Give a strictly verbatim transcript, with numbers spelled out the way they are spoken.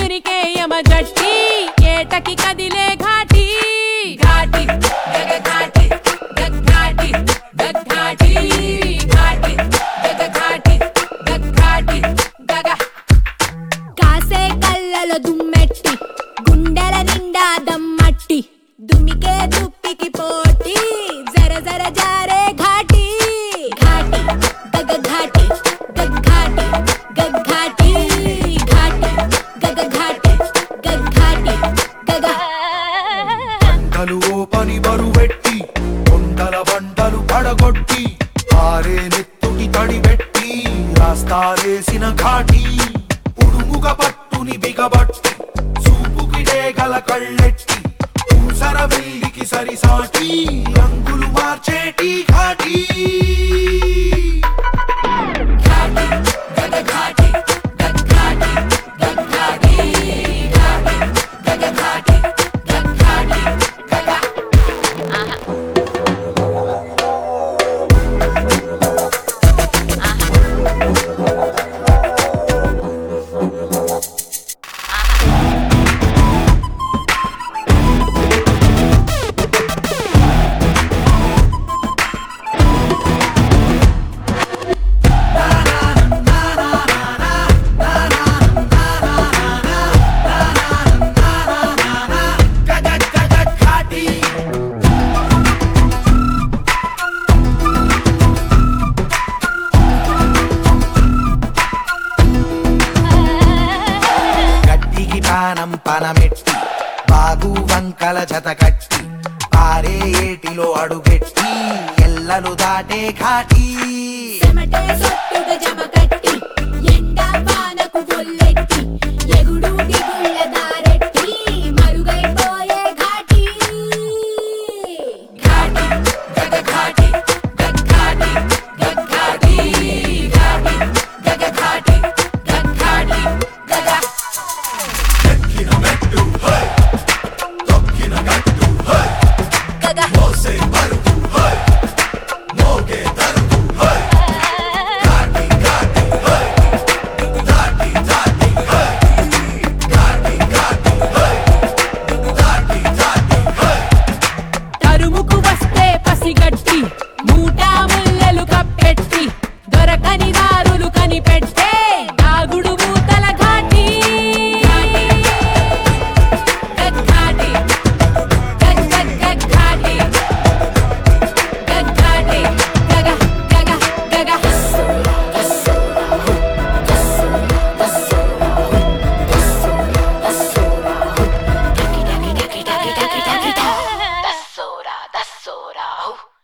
ఉరికే యమ జట్టి ఏటకి కదిలే ఘాటి ఘాటి గగ ఘాటి గగ ఘాటి గగ ఘాటి ఘాటి గగ ఘాటి గగ ఘాటి గగ కాసే కళ్ళలో దుమ్మెట్టి గుండెల నిండా దమ్మట్టి దుమికే దుప్పికి పోటీ జర జర జారే ఘాటి ఘాటి గగ ఘాటి గగ ఘాటి గగ ఘాటి ఘాటి గగ ఘాటి గగ ఘాటి గగ పంటలు ఓ పని బరువెట్టి కొండల బండలు పడగొట్టి పారే నెత్తుటి తడిబెట్టి రాస్తారేసిన ఘాటి ఉడుముగ పట్టుని బిగబట్టి చూపుకి డేగల కళ్ళెట్టి ఊసర వెల్లికి సరిసాటి రంగులు మార్చేటి ఘాటి ఘాటి గగ ఘాటి గగ ఘాటి గగ ఘాటి ఘాటి గగ ఘాటి గగ ఘాటి గగ గట్టికి పానం పనమెట్టి బాగు వంకల జత కట్టి పారే ఏటిలో అడుగెట్టి ఎల్లలు దాటే ఘాటి చెమటే సొట్టుగా జమక